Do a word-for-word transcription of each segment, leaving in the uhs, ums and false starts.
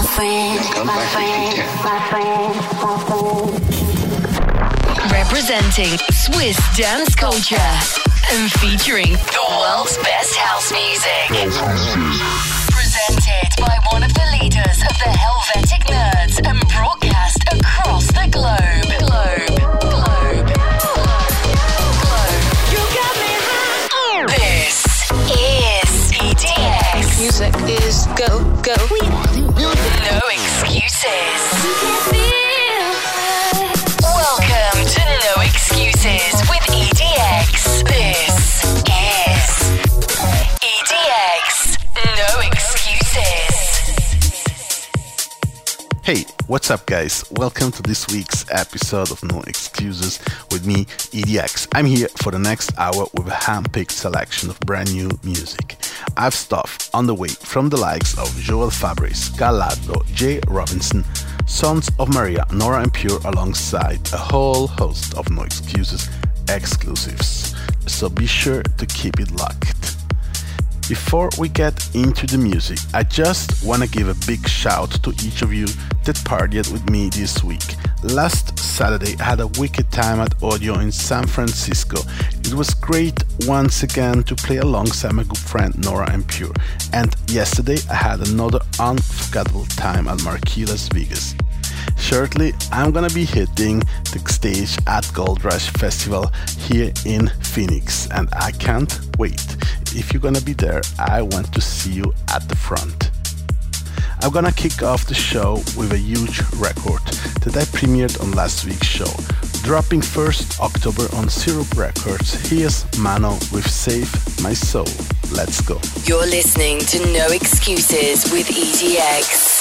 friend, my friend, my friend, my friend. Representing Swiss dance culture and featuring the world's best house music. Presented by one of the leaders of the Helvetic Nerds and broadcast across the globe. Globe, globe, globe, globe. You got me high. This is E D X. Music is go, go. No excuses. Welcome to No Excuses with E D X. This is E D X. No Excuses. Hey, what's up, guys? Welcome to this week's episode of No Excuses with me, E D X. I'm here for the next hour with a hand-picked selection of brand new music. I've stuff on the way from the likes of Joel Fabrice, Gallardo, Jay Robinson, Sons of Maria, Nora En Pure, alongside a whole host of No Excuses exclusives. So be sure to keep it locked. Before we get into the music, I just want to give a big shout to each of you that partied with me this week. Last Saturday, I had a wicked time at Audio in San Francisco. It was great once again to play alongside my good friend Nora En Pure. And yesterday, I had another unforgettable time at Marquee Las Vegas. Shortly, I'm gonna be hitting the stage at Gold Rush Festival here in Phoenix, and I can't wait. If you're gonna be there, I want to see you at the front. I'm gonna kick off the show with a huge record that I premiered on last week's show. Dropping first October on Syrup Records, here's Mano with Save My Soul. Let's go. You're listening to No Excuses with E D X.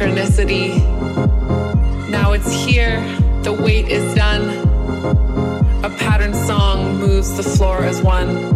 synchronicity. Now it's here, the wait is done. A pattern song moves the floor as one.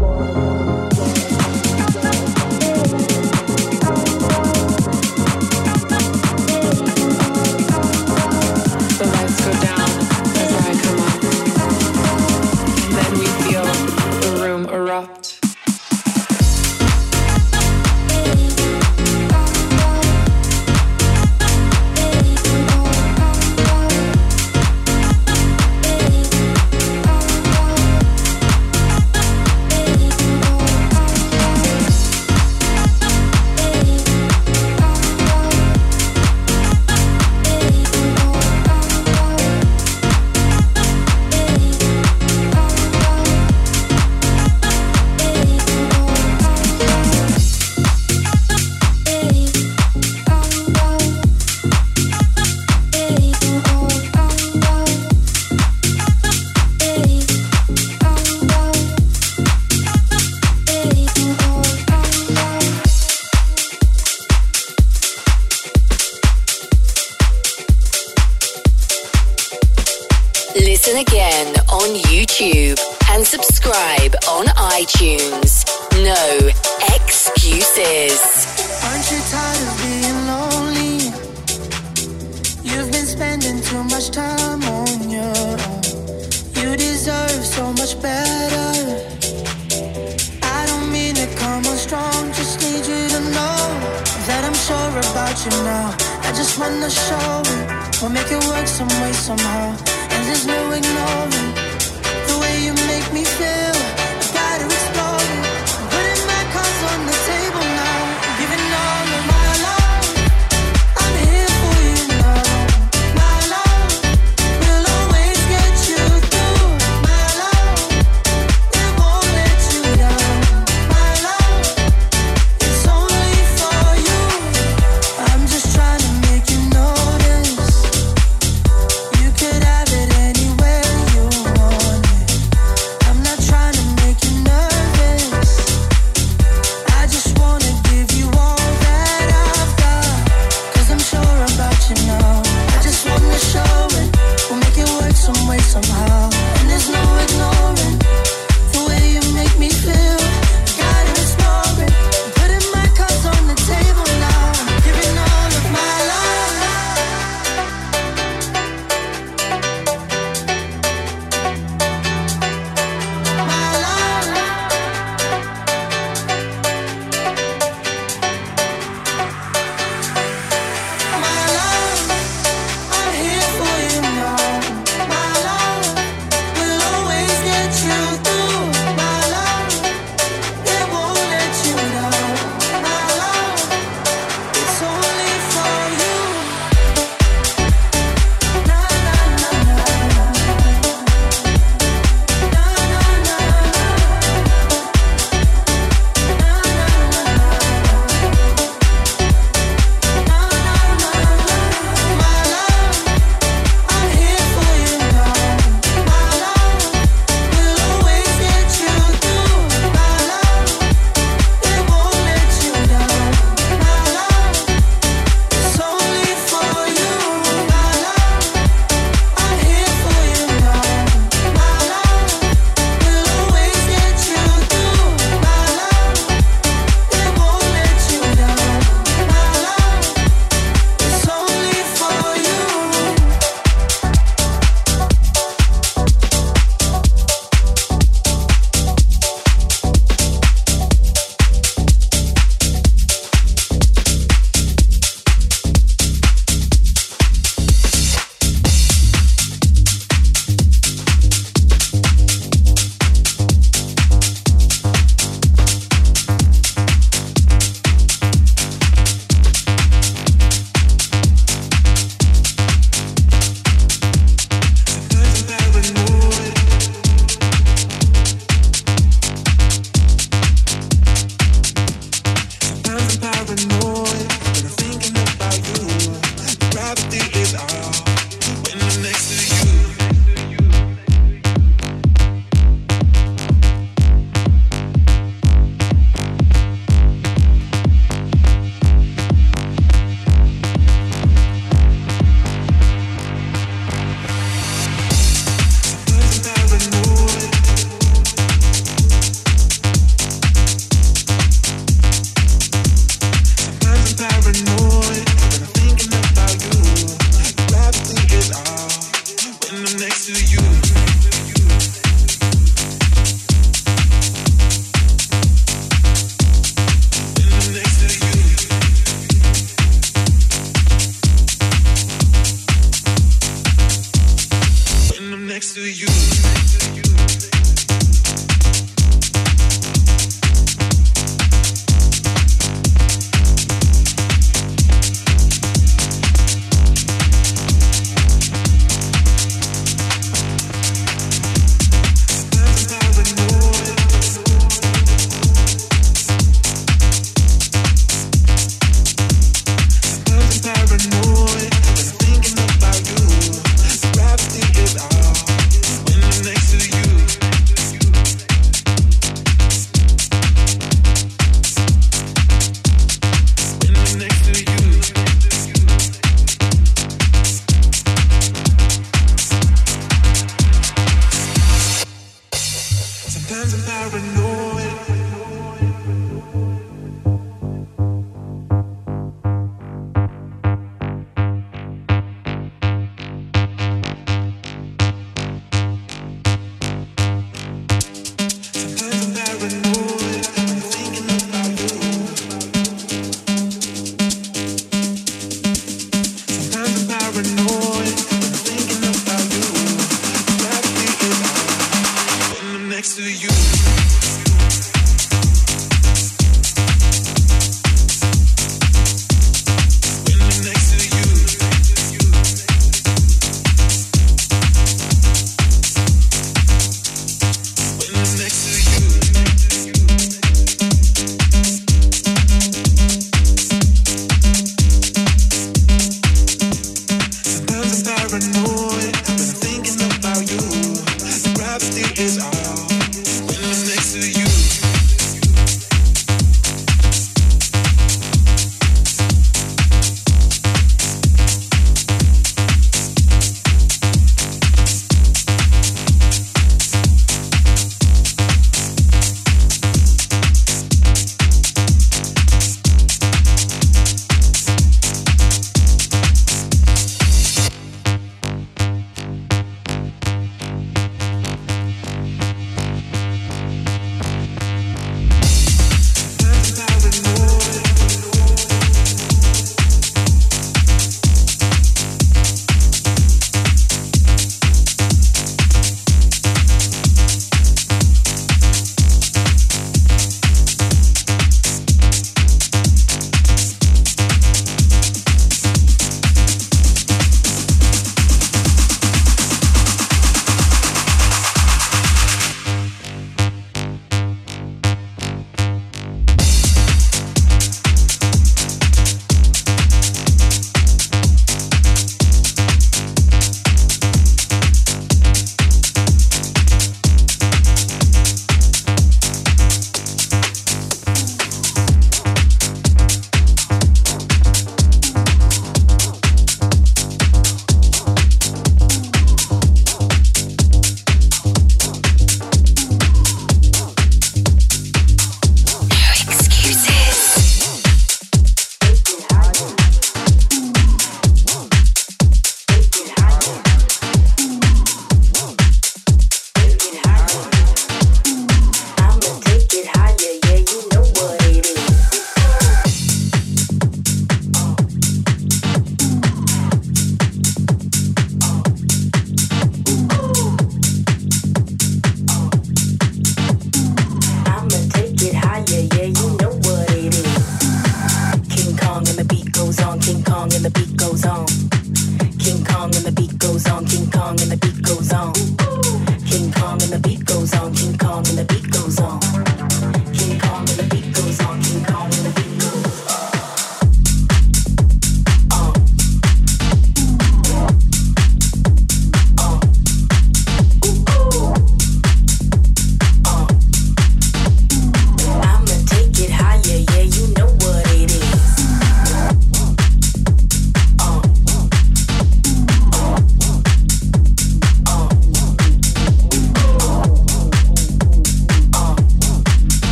Listen again on YouTube and subscribe on iTunes. No excuses. Aren't you tired of being lonely? You've been spending too much time on your own. You deserve so much better. I don't mean to come on strong, just need you to know that I'm sure about you now. I just wanna show it, we'll make it work some way somehow. And there's no ignoring the way you make me feel. I gotta explore it, putting my cards on the table now. Giving all of my love, I'm here for you now. My love will always get you through. My love, it won't let you down. My love, it's only for you. I'm just trying to make you notice. You could have it anywhere you want.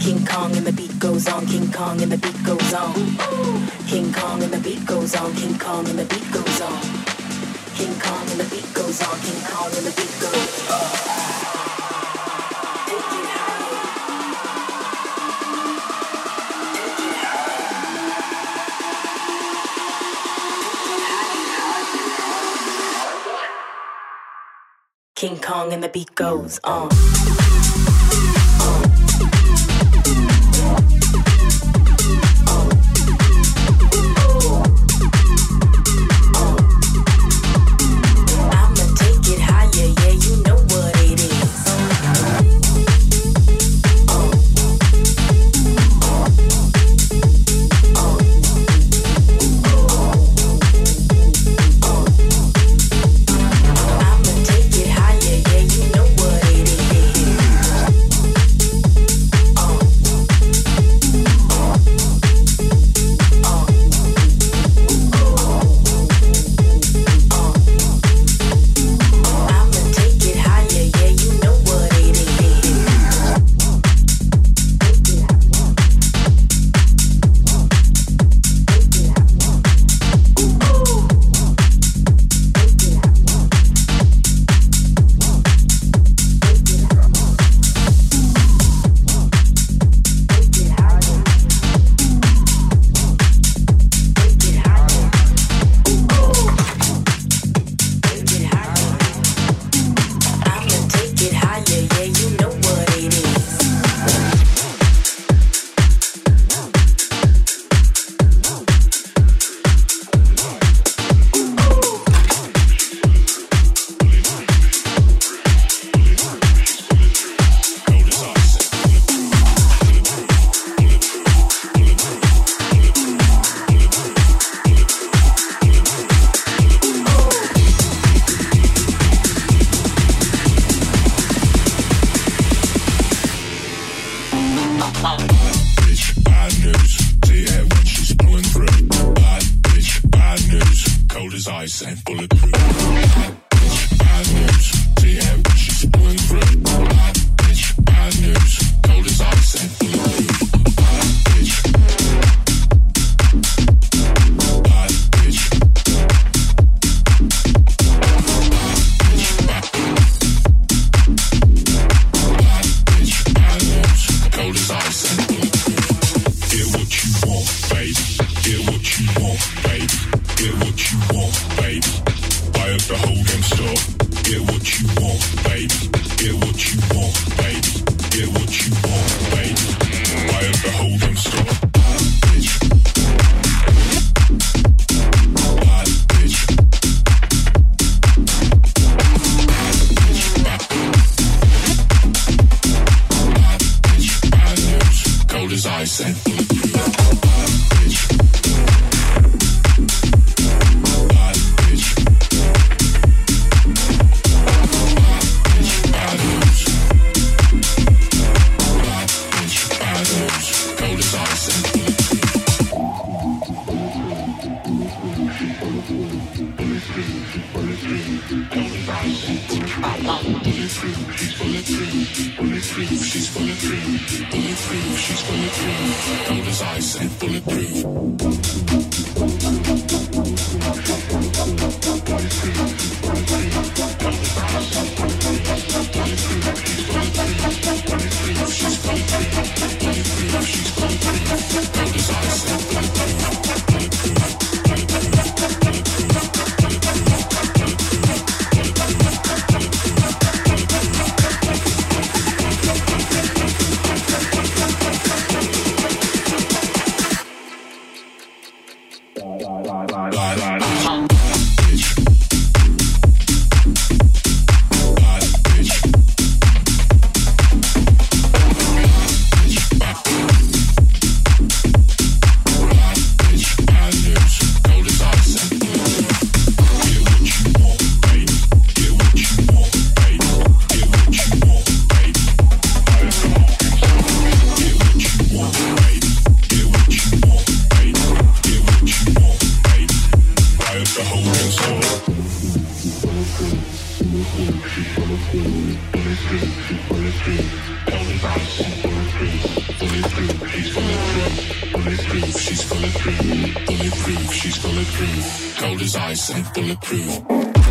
King Kong and the beat goes on. King Kong and the beat goes on. King Kong and the beat goes on. King Kong and the beat goes on. King Kong and the beat goes on. King Kong and the beat goes on. King Kong and the beat goes on. she's bulletproof. Bulletproof, she's bulletproof. Bulletproof, she's bulletproof. Cold as ice and bulletproof.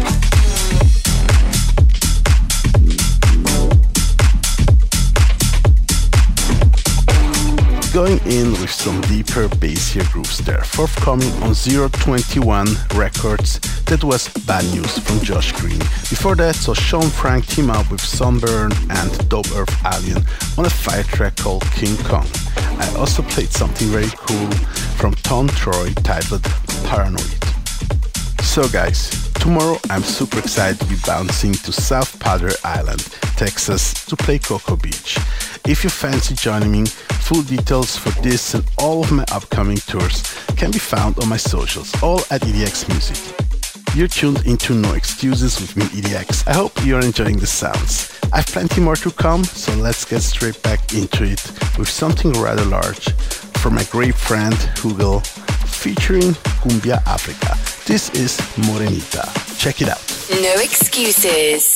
Going in with some deeper bassier grooves there. Forthcoming on zero twenty-one Records, that was Bad News from Josh Green. Before that saw Sean Frank team up with Sunburn and Dope Earth Alien on a fire track called King Kong. I also played something very cool from Tom Troy titled Paranoid. So guys, tomorrow I'm super excited to be bouncing to South Padre Island, Texas to play Cocoa Beach. If you fancy joining me, full details for this and all of my upcoming tours can be found on my socials, all at E D X Music. You're tuned into No Excuses with me, E D X. I hope you're enjoying the sounds. I've plenty more to come, so let's get straight back into it with something rather large from my great friend Hugel featuring Cumbia Africa. This is Morenita. Check it out. No Excuses.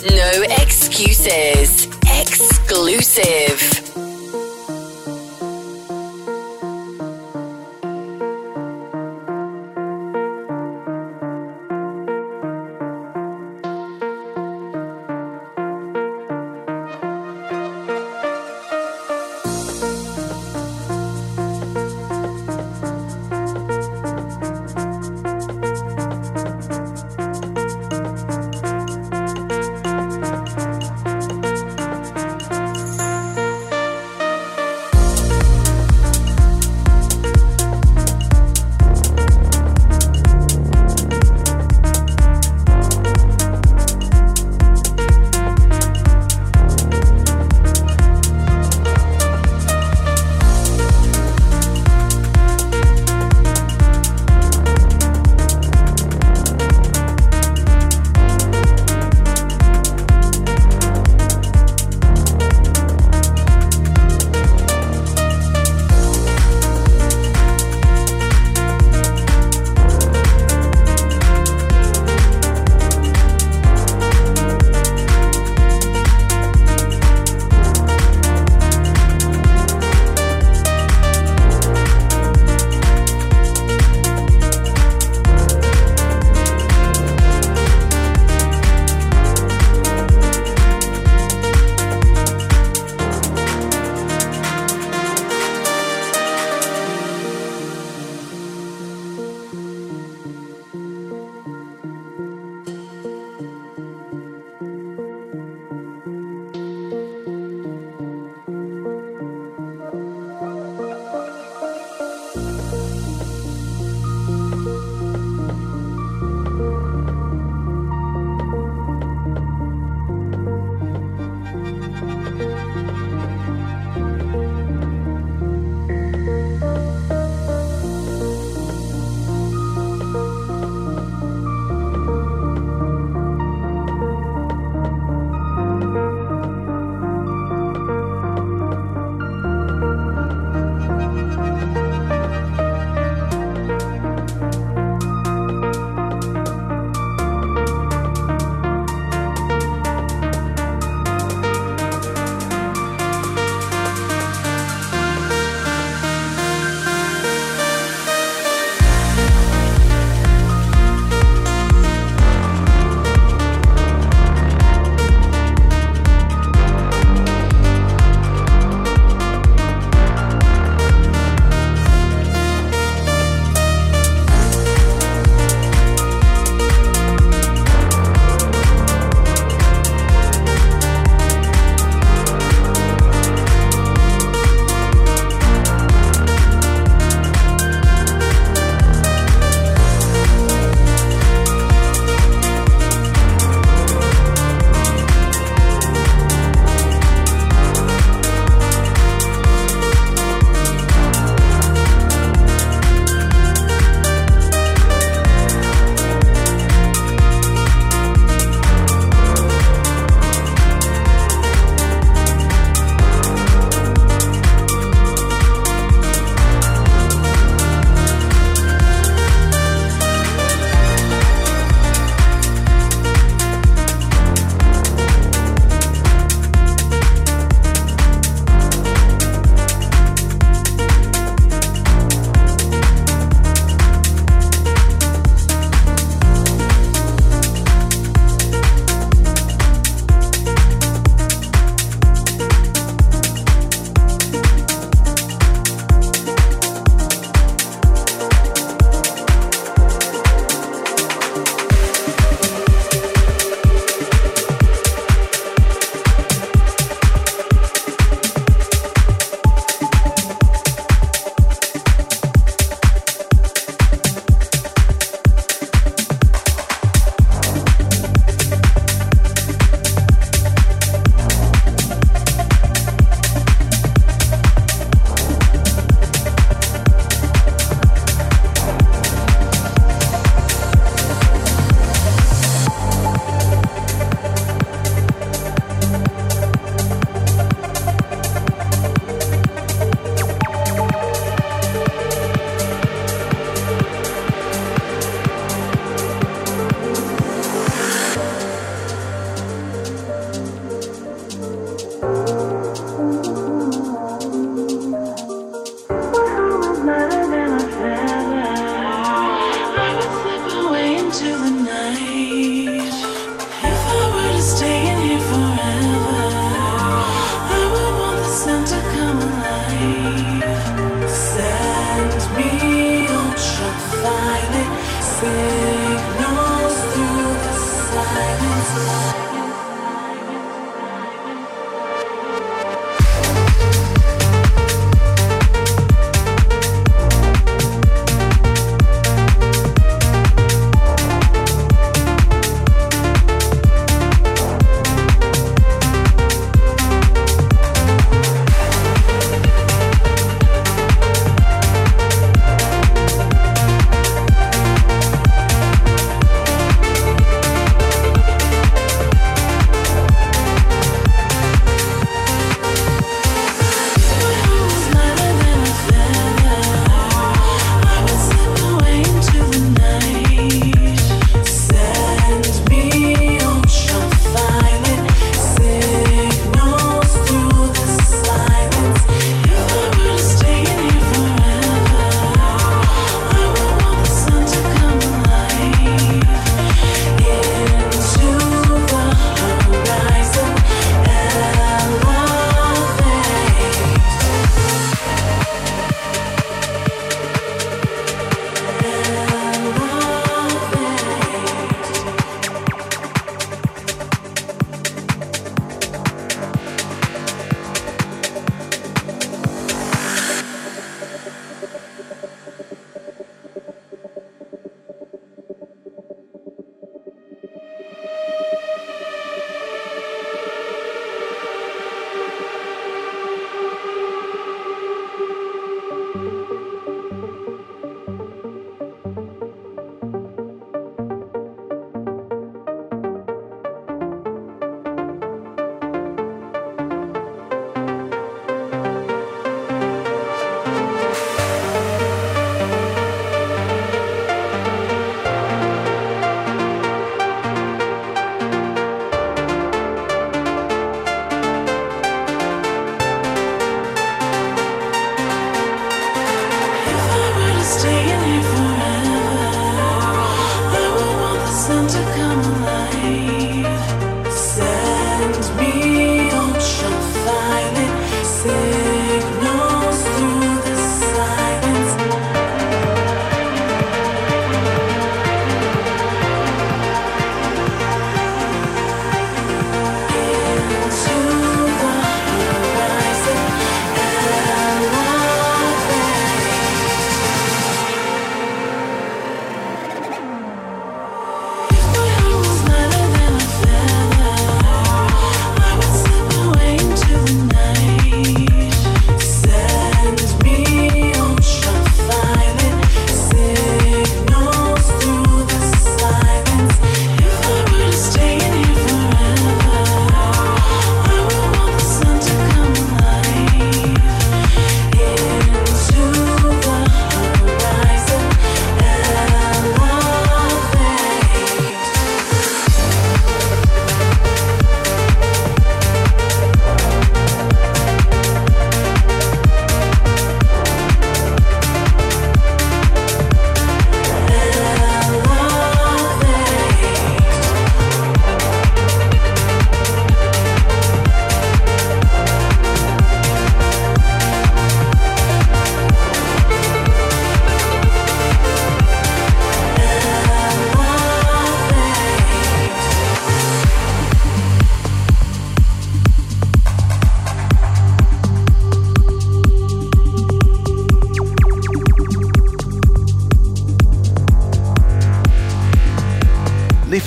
No excuses. Exclusive.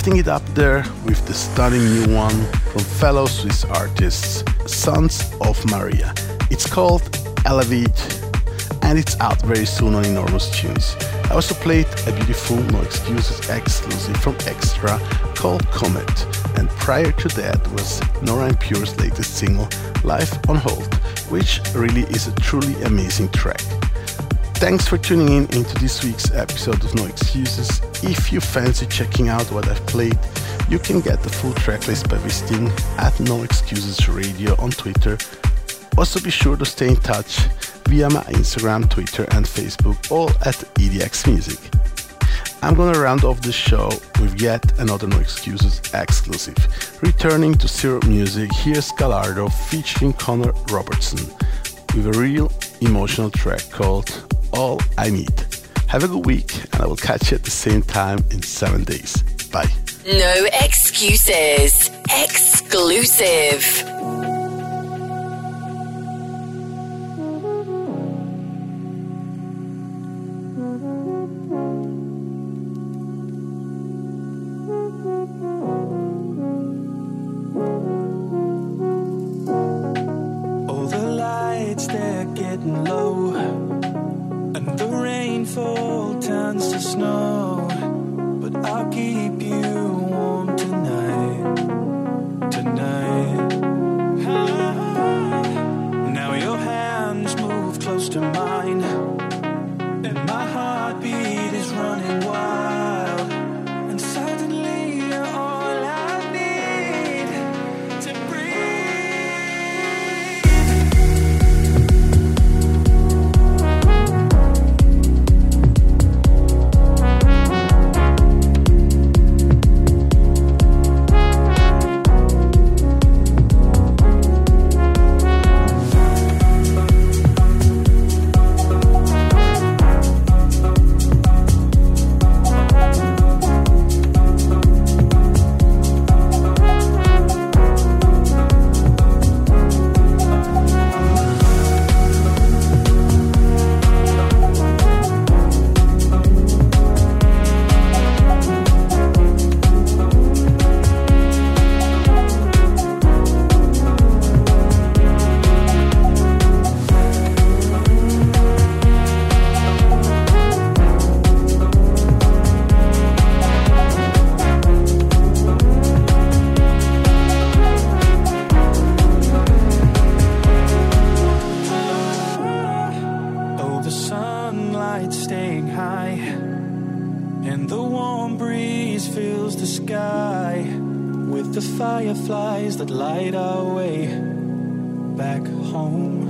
setting it up there with the stunning new one from fellow Swiss artists Sons of Maria. It's called Elevate and it's out very soon on Enormous Tunes. I also played a beautiful No Excuses exclusive from Extra called Comet, and prior to that was Nora En Pure's latest single Life on Hold, which really is a truly amazing track. Thanks for tuning in into this week's episode of No Excuses. If you fancy checking out what I've played, you can get the full tracklist by visiting at No Excuses Radio on Twitter. Also be sure to stay in touch via my Instagram, Twitter and Facebook, all at E D X Music. I'm gonna round off the show with yet another No Excuses exclusive. Returning to Syrup Music, here's Gallardo featuring Connor Robertson with a real emotional track called All I Need. Have a good week and I will catch you at the same time in seven days. Bye. No Excuses exclusive. Fireflies that light our way back home.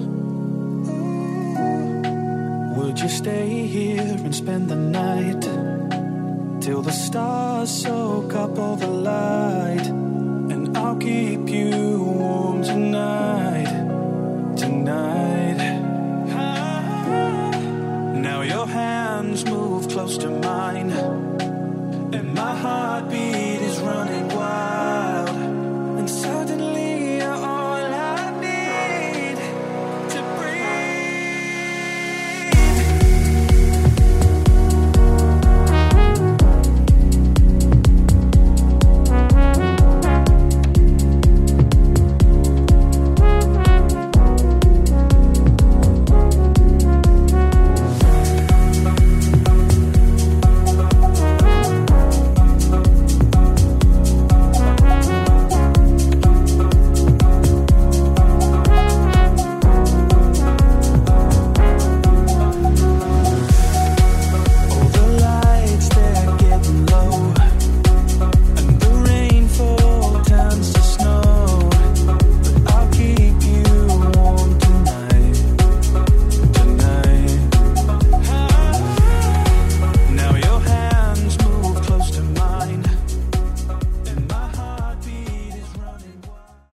Would you stay here and spend the night till the stars soak up all the light? And I'll keep